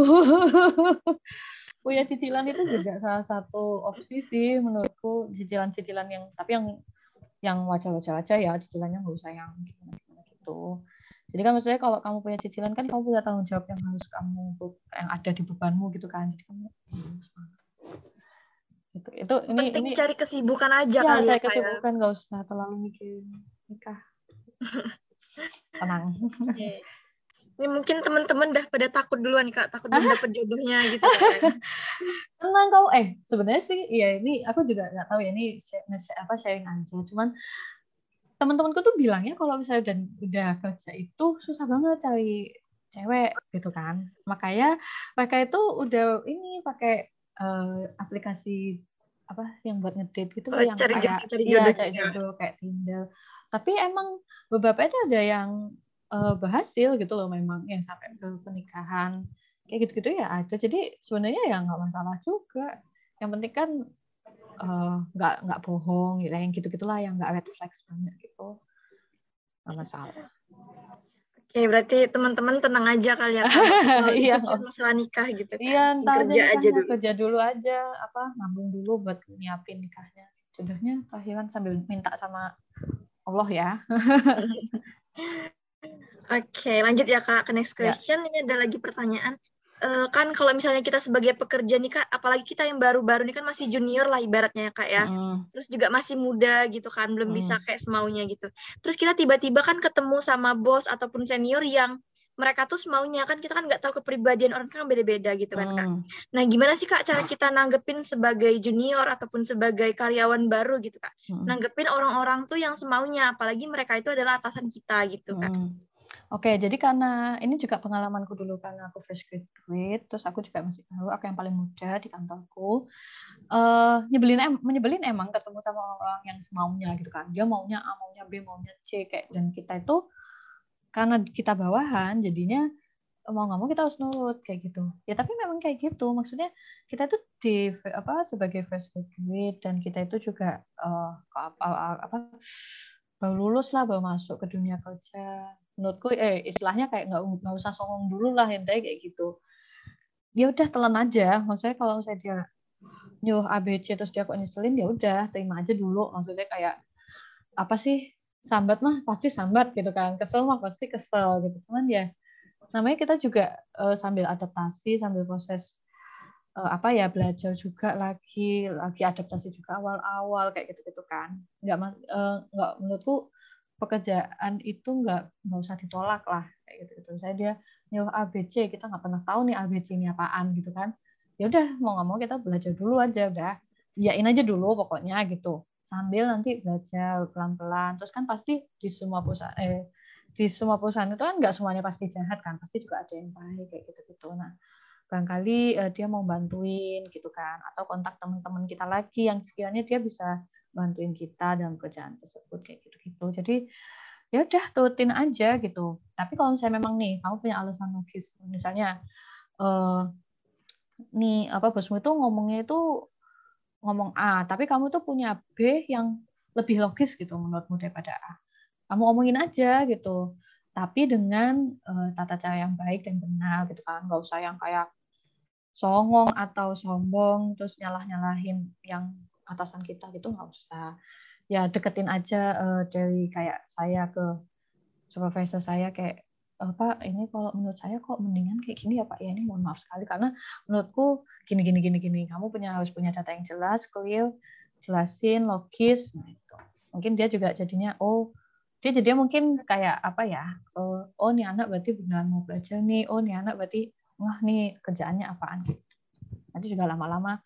Punya cicilan itu juga salah satu opsi sih menurutku, cicilan-cicilan yang tapi yang yang wajar-wajar aja ya, cicilannya nggak usah yang gimana-gimana gitu. Jadi kan maksudnya kalau kamu punya cicilan kan kamu punya tanggung jawab yang harus kamu yang ada di bebanmu gitu kan. Jadi kamu itu itu ini penting ini cari kesibukan aja ya, kali cari ya kesibukan nggak usah terlalu mikir nikah. Tenang. Okay. Ini mungkin teman-teman udah pada takut duluan Kak, takut belum dapet jodohnya gitu kan. Tenang kau eh sebenarnya sih ya ini aku juga nggak tahu ya ini apa sharing aja. Cuman teman-temanku tuh bilangnya kalau misalnya dan udah kerja itu susah banget cari cewek gitu kan. Makanya mereka itu udah ini pakai uh, aplikasi apa yang buat ngedate gitu loh, oh, yang cari kayak jodoh, cari iya jodoh, cari jodoh kayak Tinder. Tapi emang beberapa itu ada yang uh, berhasil gitu loh memang yang sampai ke pernikahan kayak gitu-gitu ya ada. Jadi sebenarnya ya nggak masalah juga. Yang penting kan nggak uh, nggak bohong gitu, yang gitu-gitulah yang nggak red flags banyak gitu, nggak masalah. Oke, berarti teman-teman tenang aja kali ya Kak. Iya, masalah nikah gitu kan. Iya, entar kerja aja, aja dulu. kerja dulu aja, apa nabung dulu buat nyiapin nikahnya. Jodohnya akhiran sambil minta sama Allah ya. Oke, lanjut ya Kak ke next question. Ya. Ini ada lagi pertanyaan. Uh, kan kalau misalnya kita sebagai pekerja nih Kak, apalagi kita yang baru-baru nih kan masih junior lah ibaratnya ya Kak ya. Mm. Terus juga masih muda gitu kan, belum mm. bisa kayak semaunya gitu. Terus kita tiba-tiba kan ketemu sama bos ataupun senior yang mereka tuh semaunya, kan kita kan nggak tahu kepribadian orang kan beda-beda gitu kan Kak. Mm. Nah gimana sih Kak cara kita nanggepin sebagai junior ataupun sebagai karyawan baru gitu Kak? Mm. Nanggepin orang-orang tuh yang semaunya, apalagi mereka itu adalah atasan kita gitu Kak. Mm. Oke, jadi karena ini juga pengalamanku dulu karena aku fresh graduate, terus aku juga masih baru, aku yang paling muda di kantorku. Uh, nyebelin em, menyebelin emang ketemu sama orang yang semaunya gitu kan. Dia maunya A, maunya B, maunya C kayak, dan kita itu karena kita bawahan jadinya mau nggak mau kita harus nurut kayak gitu. Ya tapi memang kayak gitu. Maksudnya kita tuh di apa sebagai fresh graduate dan kita itu juga uh, apa, apa baru lulus lah, baru masuk ke dunia kerja. Menurutku eh istilahnya kayak nggak nggak usah songong dulu lah intinya kayak gitu. Ya udah telan aja. Maksudnya kalau misalnya dia nyuruh A B C terus dia kok nyeselin, ya udah terima aja dulu. Maksudnya kayak apa sih, sambat mah pasti sambat gitu kan, kesel mah pasti kesel gitu. Cuman ya namanya kita juga uh, sambil adaptasi, sambil proses uh, apa ya belajar juga lagi lagi adaptasi juga awal-awal kayak gitu-gitu kan. Nggak mas uh, nggak menurutku pekerjaan itu nggak nggak usah ditolak lah kayak gitu-gitu. Saya dia nyuruh A B C, kita nggak pernah tahu nih A B C ini apaan gitu kan. Ya udah mau nggak mau kita belajar dulu aja, udah iyain aja dulu pokoknya gitu. Sambil nanti belajar pelan-pelan. Terus kan pasti di semua perusahaan eh di semua perusahaan itu kan nggak semuanya pasti jahat kan, pasti juga ada yang baik kayak gitu-gitu. Nah, barangkali uh, dia mau bantuin gitu kan, atau kontak teman-teman kita lagi yang sekiranya dia bisa bantuin kita dalam kerjaan tersebut kayak gitu-gitu. Jadi ya udah turutin aja gitu. Tapi kalau misalnya memang nih kamu punya alasan logis, misalnya uh, nih apa bosmu itu ngomongnya itu ngomong A, tapi kamu tuh punya B yang lebih logis gitu menurutmu daripada A. Kamu omongin aja gitu, tapi dengan uh, tata cara yang baik dan benar gitu kan, nggak usah yang kayak songong atau sombong terus nyalah-nyalahin yang atasan kita gitu, nggak usah. Ya deketin aja uh, dari kayak saya ke supervisor saya kayak Pak, ini kalau menurut saya kok mendingan kayak gini ya Pak ya, ini mohon maaf sekali karena menurutku gini gini gini gini. Kamu punya harus punya data yang jelas, clear, jelasin, logis. Nah itu mungkin dia juga jadinya oh dia jadinya mungkin kayak apa ya, oh, oh nih anak berarti benar mau belajar nih, oh nih anak berarti wah nih kerjaannya apaan gitu. Nanti juga lama-lama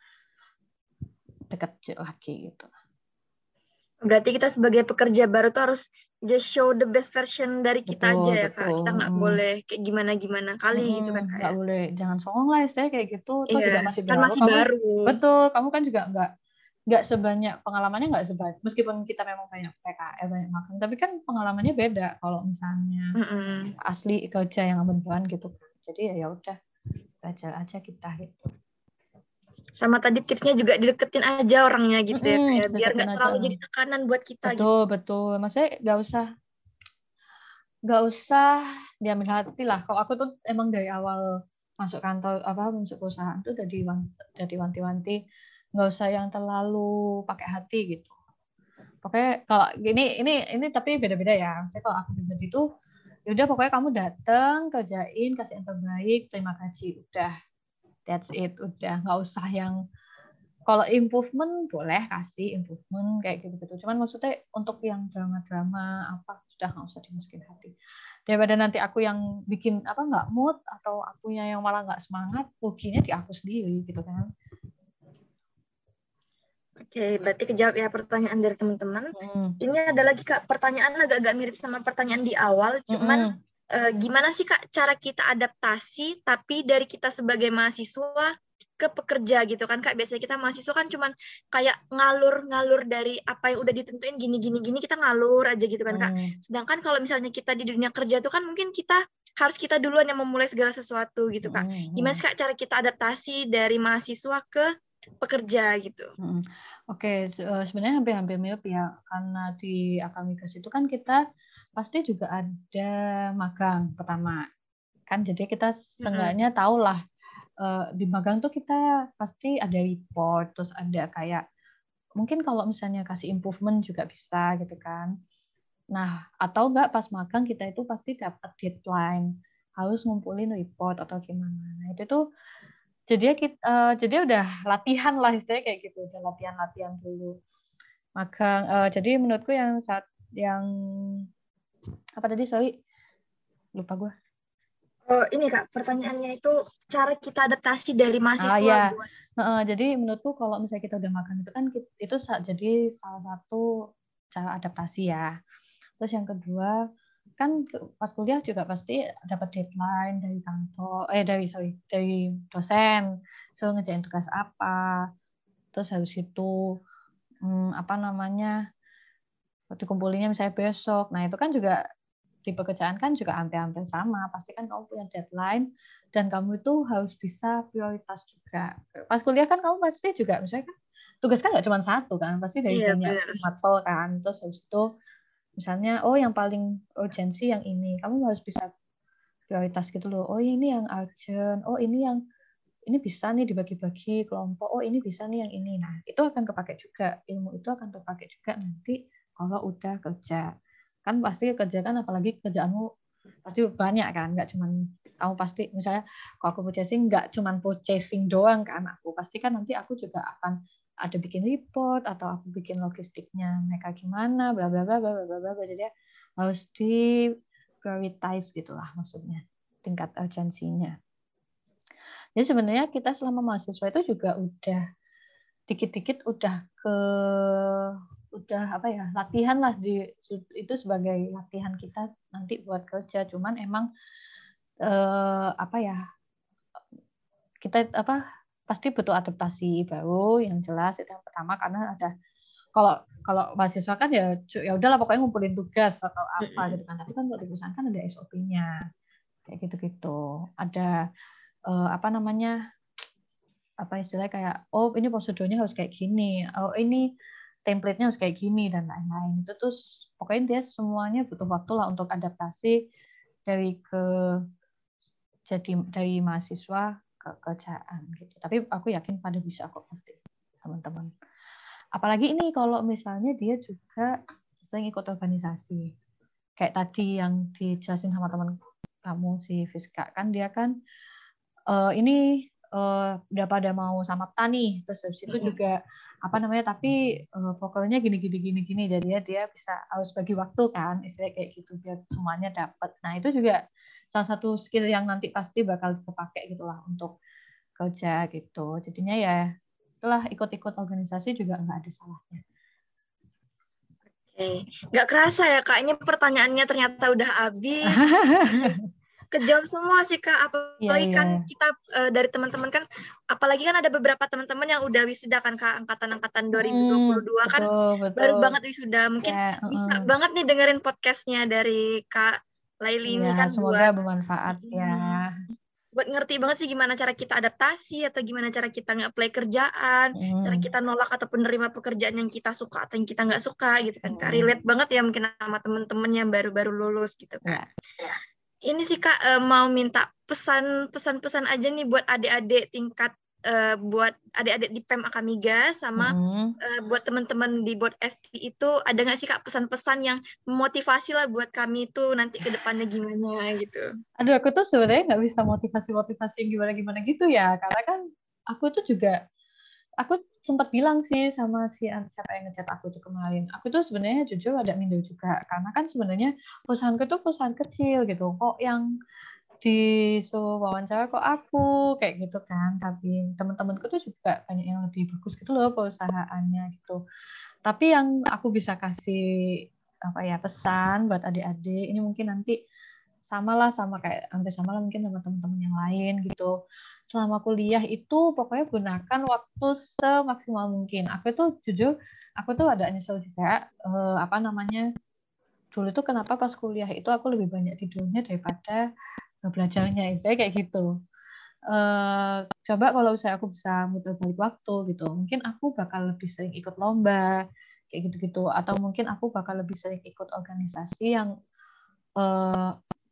deket lagi gitu. Berarti kita sebagai pekerja baru tuh harus just show the best version dari kita betul, aja ya betul. Kak. Kita nggak mm. boleh kayak gimana-gimana kali mm, gitu kan Kak. Nggak boleh, jangan songong lah istilahnya kayak gitu. Tuh iya, juga masih kan baru. masih kamu, baru. Betul, kamu kan juga nggak nggak sebanyak pengalamannya nggak sebanyak. Meskipun kita memang banyak P K L banyak makan, tapi kan pengalamannya beda kalau misalnya mm -mm. asli kerja yang beneran gitu. Jadi ya udah belajar aja kita gitu. Sama tadi tipsnya juga dideketin aja orangnya gitu mm -hmm, ya, kayak biar nggak terlalu aja. jadi tekanan buat kita. Betul gitu. Betul, maksudnya nggak usah nggak usah diambil hati lah. Kalau aku tuh emang dari awal masuk kantor apa masuk perusahaan tuh udah jadi wanti-wanti nggak usah yang terlalu pakai hati gitu. Pokoknya kalau gini ini ini tapi beda-beda ya. Saya kalau aku pribadi itu ya udah pokoknya kamu datang kerjain kasih yang terbaik terima kasih udah that's it udah nggak usah yang kalau improvement boleh kasih improvement kayak gitu-gitu. Cuman maksudnya untuk yang drama-drama apa sudah nggak usah dimasukin hati. Daripada nanti aku yang bikin apa nggak mood atau akunya yang malah nggak semangat, ruginya di aku sendiri gitu kan. Oke, berarti kejawab ya pertanyaan dari teman-teman. Hmm. Ini ada lagi Kak, pertanyaan agak-agak mirip sama pertanyaan di awal, cuman hmm. eh, gimana sih Kak cara kita adaptasi tapi dari kita sebagai mahasiswa ke pekerja gitu kan Kak. Biasanya kita mahasiswa kan cuman kayak ngalur-ngalur dari apa yang udah ditentuin gini-gini gini kita ngalur aja gitu kan Kak. Hmm. Sedangkan kalau misalnya kita di dunia kerja tuh kan mungkin kita harus kita duluan yang memulai segala sesuatu gitu Kak. Gimana sih Kak cara kita adaptasi dari mahasiswa ke pekerja gitu? Hmm. Oke, okay, sebenarnya hampir-hampir mirip ya, karena di Akamigas itu kan kita pasti juga ada magang pertama, kan jadi kita seenggaknya tahu lah di magang tuh kita pasti ada report, terus ada kayak mungkin kalau misalnya kasih improvement juga bisa gitu kan. Nah, atau enggak pas magang kita itu pasti dapat deadline, harus ngumpulin report atau gimana. Nah, itu tuh jadi kita uh, jadi udah latihan lah istilahnya kayak gitu, udah latihan-latihan dulu. Magang uh, jadi menurutku yang saat yang apa tadi sorry lupa gue. Oh, ini Kak, pertanyaannya itu cara kita adaptasi dari mahasiswa Ah, ya. buat. Uh, jadi menurutku kalau misalnya kita udah magang itu kan itu jadi salah satu cara adaptasi ya. Terus yang kedua kan pas kuliah juga pasti dapat deadline dari kantor eh dari sorry dari dosen, so ngerjain tugas apa, terus habis itu hmm, apa namanya dikumpulinnya misalnya besok. Nah itu kan juga di pekerjaan kan juga hampir-hampir sama, pasti kan kamu punya deadline dan kamu itu harus bisa prioritas juga. Pas kuliah kan kamu pasti juga misalnya kan tugas kan nggak cuma satu kan, pasti dari Iya, banyak benar. matkul kan, terus habis itu misalnya oh yang paling urgensi yang ini, kamu harus bisa prioritas gitu loh. Oh ini yang urgent, oh ini yang ini bisa nih dibagi-bagi kelompok, oh ini bisa nih yang ini. Nah itu akan kepake juga, ilmu itu akan terpakai juga nanti kalau udah kerja. Kan pasti kerja kan apalagi kerjaanmu pasti banyak kan, nggak cuman kamu pasti misalnya kalau aku purchasing nggak cuman purchasing doang kan, aku pasti kan nanti aku juga akan ada bikin report atau aku bikin logistiknya mereka gimana bla bla bla bla bla bla bla jadi harus di prioritize gitulah maksudnya tingkat urgensinya. Jadi sebenarnya kita selama mahasiswa itu juga udah dikit-dikit udah ke udah apa ya latihan lah di itu sebagai latihan kita nanti buat kerja. Cuman emang eh, apa ya kita apa pasti butuh adaptasi baru yang jelas itu yang pertama karena ada kalau kalau mahasiswa kan ya ya udahlah pokoknya ngumpulin tugas atau apa gitu kan tapi kan untuk di perusahaan kan ada S O P-nya kayak gitu-gitu ada eh, apa namanya apa istilahnya kayak oh ini prosedurnya harus kayak gini oh ini template-nya harus kayak gini dan lain-lain itu terus pokoknya dia semuanya butuh waktu lah untuk adaptasi dari ke jadi dari mahasiswa ke kerjaan gitu. Tapi aku yakin pada bisa kok pasti teman-teman. Apalagi ini kalau misalnya dia juga sering ikut organisasi. Kayak tadi yang dijelasin sama teman kamu si Fiska kan dia kan uh, ini uh, udah pada mau sama nih terus habis itu juga apa namanya tapi uh, pokoknya gini gini gini gini jadi ya dia bisa harus bagi waktu kan istilahnya kayak gitu biar semuanya dapat. Nah itu juga salah satu skill yang nanti pasti bakal dipakai gitulah untuk kerja gitu. Jadinya ya itulah ikut-ikut organisasi juga nggak ada salahnya. Oke, nggak kerasa ya Kak, ini pertanyaannya ternyata udah habis. Kejawab semua sih Kak, apalagi Iya, kan iya. kita uh, dari teman-teman kan, apalagi kan ada beberapa teman-teman yang udah wisuda kan Kak, angkatan-angkatan dua ribu dua puluh dua Hmm, kan betul, baru betul. banget wisuda, mungkin Ya, bisa uh-uh. banget nih dengerin podcastnya dari Kak Laili Iya, ini kan semoga buat bermanfaat ya. buat ngerti banget sih gimana cara kita adaptasi atau gimana cara kita nge-apply kerjaan, cara Hmm. kita nolak atau penerima pekerjaan yang kita suka atau yang kita nggak suka gitu kan Kak. Hmm. Relate banget ya mungkin sama temen-temen yang baru-baru lulus gitu kan. Ya. Ini sih Kak eh, mau minta pesan-pesan-pesan aja nih buat adik-adik tingkat eh, buat adik-adik di P E M Akamiga sama Hmm. eh, buat teman-teman di Bot S T itu ada nggak sih Kak pesan-pesan yang memotivasi lah buat kami itu nanti ke depannya gimana gitu. Aduh, aku tuh sebenarnya nggak bisa motivasi-motivasi yang gimana-gimana gitu ya, karena kan aku tuh juga, aku sempat bilang sih sama si siapa yang ngechat aku tuh kemarin, aku tuh sebenarnya jujur ada minder juga, karena kan sebenarnya perusahaanku tuh perusahaan kecil gitu, kok yang disuruh wawancara kok aku kayak gitu kan, tapi teman-temanku tuh juga banyak yang lebih bagus gitu loh perusahaannya gitu. Tapi yang aku bisa kasih apa ya pesan buat adik-adik ini mungkin nanti samalah sama kayak hampir sama lah mungkin sama teman-teman yang lain gitu. Selama kuliah itu pokoknya gunakan waktu semaksimal mungkin. Aku tuh jujur, aku tuh ada nyesel juga eh, apa namanya dulu tuh kenapa pas kuliah itu aku lebih banyak tidurnya daripada belajarnya. Saya kayak gitu. Eh, coba kalau saya aku bisa muter balik waktu gitu, mungkin aku bakal lebih sering ikut lomba kayak gitu-gitu, atau mungkin aku bakal lebih sering ikut organisasi yang eh,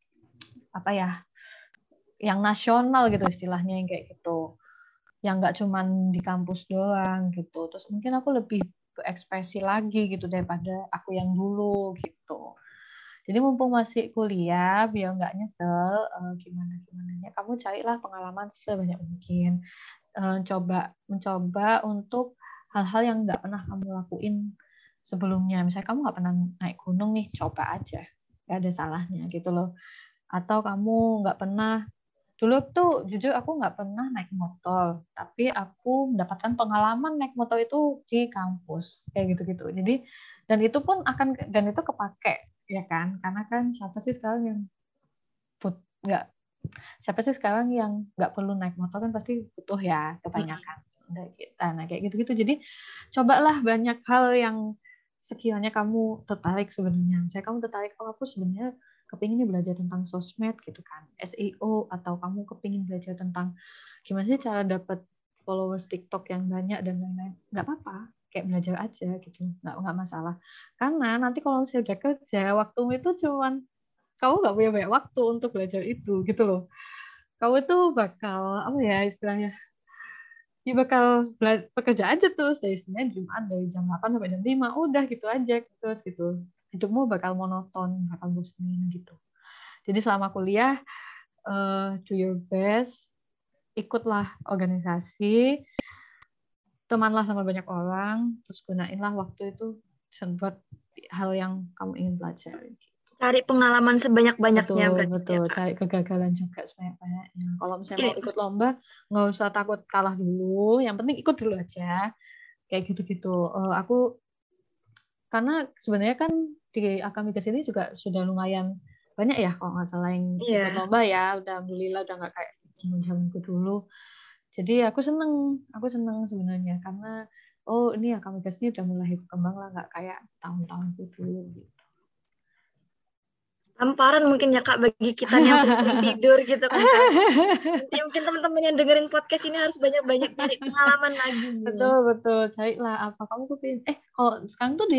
apa ya yang nasional gitu istilahnya yang kayak gitu yang nggak cuman di kampus doang gitu terus mungkin aku lebih berekspresi lagi gitu daripada aku yang dulu gitu Jadi mumpung masih kuliah, biar nggak nyesel, uh, gimana gimana ya, kamu carilah pengalaman sebanyak mungkin. Uh, coba mencoba untuk hal-hal yang nggak pernah kamu lakuin sebelumnya. Misalnya kamu nggak pernah naik gunung nih, coba aja, nggak ada salahnya gitu loh. Atau kamu nggak pernah, dulu tuh jujur aku nggak pernah naik motor, tapi aku mendapatkan pengalaman naik motor itu di kampus kayak gitu-gitu. Jadi dan itu pun akan dan itu kepake ya kan, karena kan siapa sih sekarang yang put nggak siapa sih sekarang yang nggak perlu naik motor, kan pasti butuh ya kebanyakan dari kita. Nah kayak gitu-gitu. Jadi cobalah banyak hal yang sekiranya kamu tertarik sebenarnya. Saya kamu tertarik, oh aku sebenarnya kepingin nih belajar tentang sosmed gitu kan, S E O, atau kamu kepingin belajar tentang gimana sih cara dapat followers TikTok yang banyak dan lain-lain. Nggak apa-apa, kayak belajar aja gitu, nggak nggak masalah. Karena nanti kalau misalnya udah kerja, waktumu itu cuman kamu nggak punya banyak waktu untuk belajar itu gitu loh. Kamu tuh bakal apa ya istilahnya, ya bakal bela- bekerja aja terus dari Senin Jumat dari jam delapan sampai jam lima, udah gitu aja terus gitu. Hidupmu bakal monoton, bakal bosenin gitu. Jadi selama kuliah, uh, do your best, ikutlah organisasi, temanlah sama banyak orang, terus gunainlah waktu itu buat hal yang kamu ingin pelajari. Cari pengalaman sebanyak-banyaknya Betul, berarti ya, betul. Kak. Cari kegagalan juga sebanyak-banyaknya. Kalau misalnya Ini, mau ikut lomba, nggak usah takut kalah dulu. Yang penting ikut dulu aja. Kayak gitu-gitu. Uh, aku, karena sebenarnya kan di Akamigas ini juga sudah lumayan banyak ya, kalau nggak salah yang ikut iya. lomba ya. Udah alhamdulillah udah nggak kayak zaman-zamanku dulu. Jadi aku seneng, aku seneng sebenarnya. Karena, oh ini Akamigas ini udah mulai berkembang lah, nggak kayak tahun-tahunku dulu gitu. Tamparan mungkin ya Kak bagi kita nih yang sering tidur gitu kan Kak. Nanti mungkin teman-teman yang dengerin podcast ini harus banyak-banyak cari pengalaman lagi nih. Betul, betul. Carilah apa kamu kepingin. Eh, kalau sekarang tuh di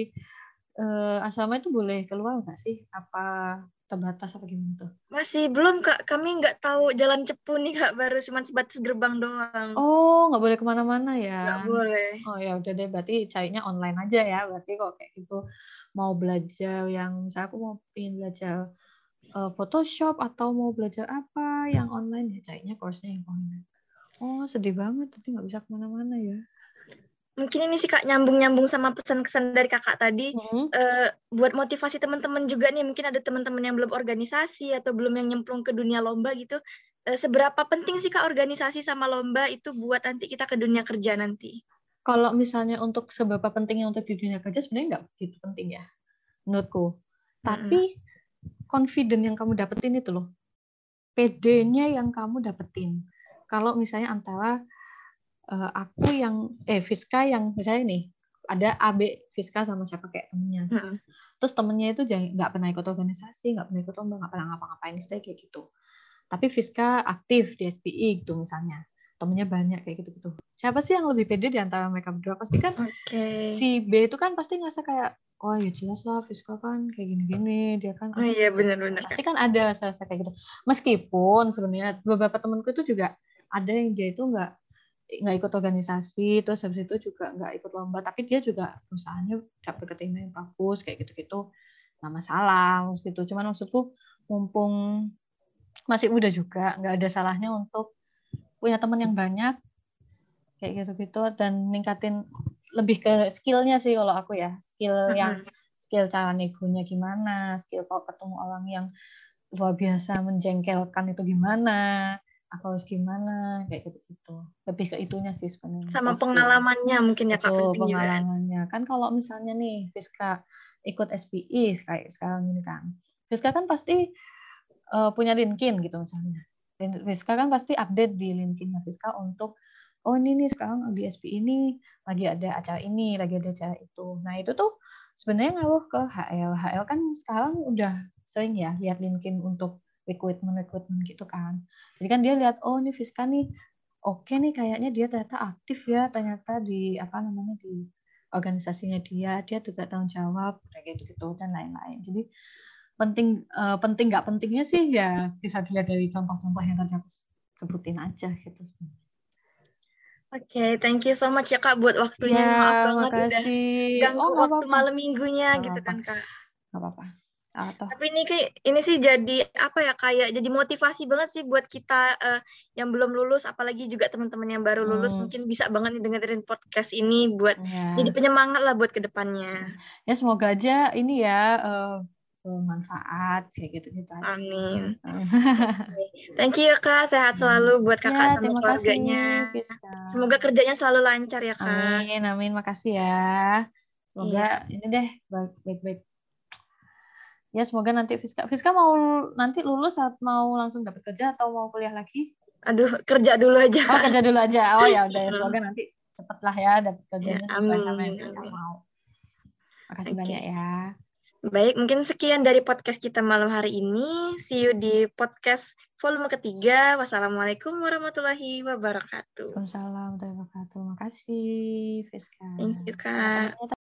uh, asrama itu boleh keluar nggak sih? Apa terbatas apa gimana tuh? Masih belum Kak, kami nggak tahu jalan cepu nih Kak, baru cuma sebatas gerbang doang. Oh, nggak boleh kemana-mana ya? Nggak boleh. Oh ya udah deh, berarti carinya online aja ya. Berarti kok kayak gitu mau belajar yang misalnya aku mau pingin belajar uh, Photoshop atau mau belajar apa yang online ya carinya course-nya yang online. Oh sedih banget, tapi nggak bisa kemana-mana ya. Mungkin ini sih Kak nyambung-nyambung sama pesan-kesan dari Kakak tadi. Mm-hmm. Uh, buat motivasi teman-teman juga nih, mungkin ada teman-teman yang belum organisasi atau belum yang nyemplung ke dunia lomba gitu. Uh, seberapa penting sih Kak organisasi sama lomba itu buat nanti kita ke dunia kerja nanti? Kalau misalnya untuk seberapa pentingnya untuk di dunia kerja, sebenarnya nggak begitu penting ya, menurutku. Tapi confident yang kamu dapetin itu loh, P D-nya yang kamu dapetin. Kalau misalnya antara uh, aku yang, eh Fiska yang misalnya nih, ada A B Fiska sama siapa kayak temennya. Hmm. Terus temennya itu nggak pernah ikut organisasi, nggak pernah ikut lomba, nggak pernah ngapa-ngapain, istilahnya kayak gitu. Tapi Fiska aktif di S P I gitu misalnya. Temennya banyak kayak gitu-gitu. Siapa sih yang lebih pede di antara mereka berdua? Pasti kan okay. si B itu kan pasti ngerasa kayak, oh ya jelas lah Fiska kan kayak gini-gini, dia kan oh iya benar-benar pasti kan ada rasa kayak gitu. Meskipun sebenarnya beberapa temanku itu juga ada yang dia itu nggak nggak ikut organisasi, terus habis itu juga nggak ikut lomba, tapi dia juga usahanya dapat keterima yang bagus kayak gitu-gitu, nggak masalah gitu. Cuman maksudku mumpung masih muda juga, nggak ada salahnya untuk punya teman yang banyak kayak gitu-gitu dan ningkatin lebih ke skillnya sih kalau aku ya, skill yang skill cara negonya gimana, skill kalau ketemu orang yang luar biasa menjengkelkan itu gimana, aku harus gimana kayak gitu-gitu. Lebih ke itunya sih sebenarnya. Sama pengalamannya mungkin ya Kak penting juga. Pengalamannya kan kalau misalnya nih Fiska ikut S P I kayak sekarang ini kan, Fiska kan pasti uh, punya LinkedIn gitu misalnya. Fiska kan pasti update di LinkedIn-nya Fiska untuk oh ini nih sekarang di S P I ini lagi ada acara ini, lagi ada acara itu. Nah itu tuh sebenarnya ngaruh ke H L. H L kan sekarang udah sering ya lihat LinkedIn untuk recruitment-recruitment gitu kan. Jadi kan dia lihat oh ini Fiska nih oke nih kayaknya dia ternyata aktif ya, ternyata di apa namanya di organisasinya dia, dia juga tanggung jawab kayak gitu-gitu dan lain-lain. Jadi penting uh, penting nggak pentingnya sih ya bisa dilihat dari contoh-contoh yang tadi aku sebutin aja gitu. Oke, okay, thank you so much ya Kak buat waktunya. Ya, Maaf banget makasih. udah ganggu Oh, waktu apa-apa. malam minggunya Gak gitu apa-apa. kan Kak. Gak apa-apa. Atau Tapi ini kayak ini sih jadi apa ya kayak jadi motivasi banget sih buat kita uh, yang belum lulus, apalagi juga teman-teman yang baru lulus hmm, mungkin bisa banget nih dengerin podcast ini buat ya. jadi penyemangat lah buat kedepannya. Ya semoga aja ini ya uh, bermanfaat kayak gitu-gitu aja. Amin. Thank you ya Kak, sehat selalu buat Ya, Kakak sama terima kasih, keluarganya. Fiska. Semoga kerjanya selalu lancar ya Kak. Amin, amin, makasih ya. Semoga Iya. ini deh baik-baik. Ya, semoga nanti Fiska, Fiska mau nanti lulus saat mau langsung dapat kerja atau mau kuliah lagi? Aduh, kerja dulu aja Oh, Kak. kerja dulu aja. Oh ya udah ya, semoga nanti cepatlah ya dapat Ya, kerjanya sesuai sama yang amin. Fiska Amin. mau. Makasih Oke. banyak ya. Baik, mungkin sekian dari podcast kita malam hari ini. See you di podcast volume ketiga. Wassalamualaikum warahmatullahi wabarakatuh. Waalaikumsalam warahmatullahi wabarakatuh. Makasih, Fiska. Thank you, Kak.